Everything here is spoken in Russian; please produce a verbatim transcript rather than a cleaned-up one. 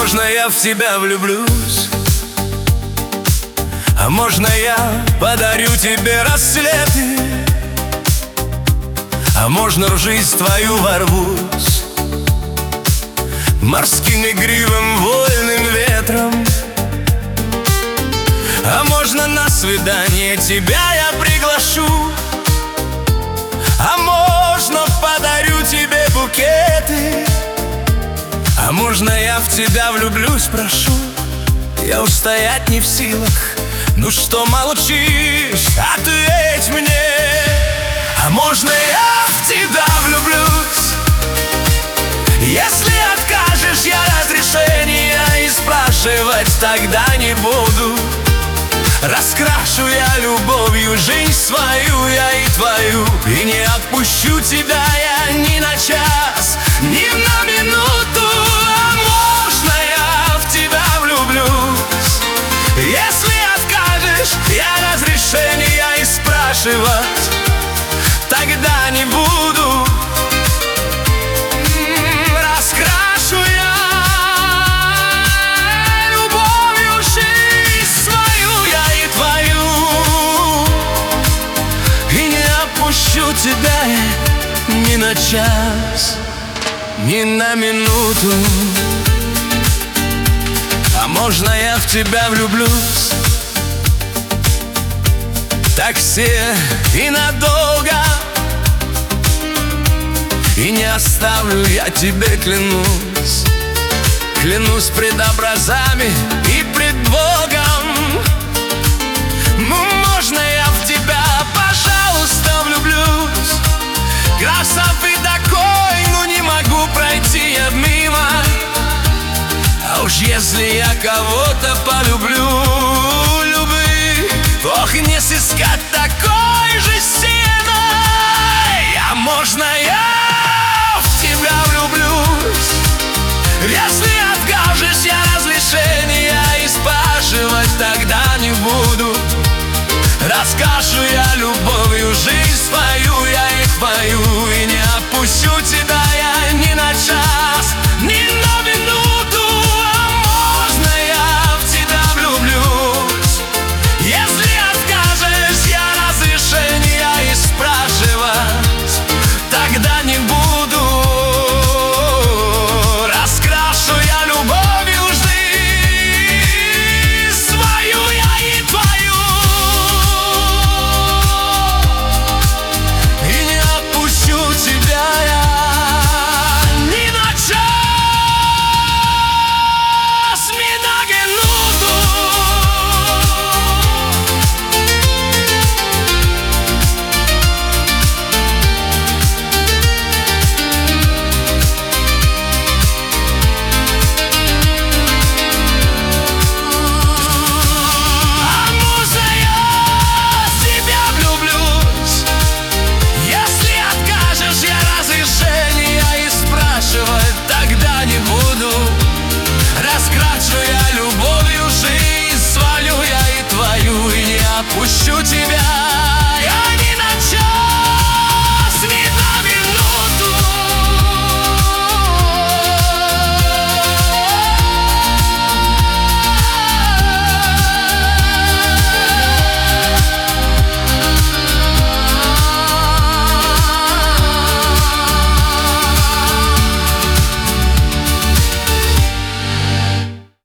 можно я в тебя влюблюсь? А можно я подарю тебе рассветы? А можно в жизнь твою ворвусь морским игривым вольным ветром? А можно на свидание тебя я приглашу? А можно подарю тебе букеты? А можно я в тебя влюблюсь, прошу? Я устоять не в силах. Ну что молчишь? Ответь мне. А можно я в тебя влюблюсь? Если откажешь, я разрешения и спрашивать тогда не буду. Раскрашу я любовью жизнь свою, я и твою, и не отпущу тебя я ни на час, ни на минуту. А можно я в тебя влюблюсь? Если откажешь, я разрешения и спрашивать тогда не буду. Отпущу тебя я ни на час, ни на минуту. А можно я в тебя влюблюсь? Так все и надолго, и не оставлю я тебе, клянусь. Клянусь пред образами и пред Богом. Ну, можно я в тебя, пожалуйста, влюблюсь? Красоты такой, ну не могу пройти я мимо. А уж если я кого-то полюблю, любви, ох, не сыскать такой же силой. А можно я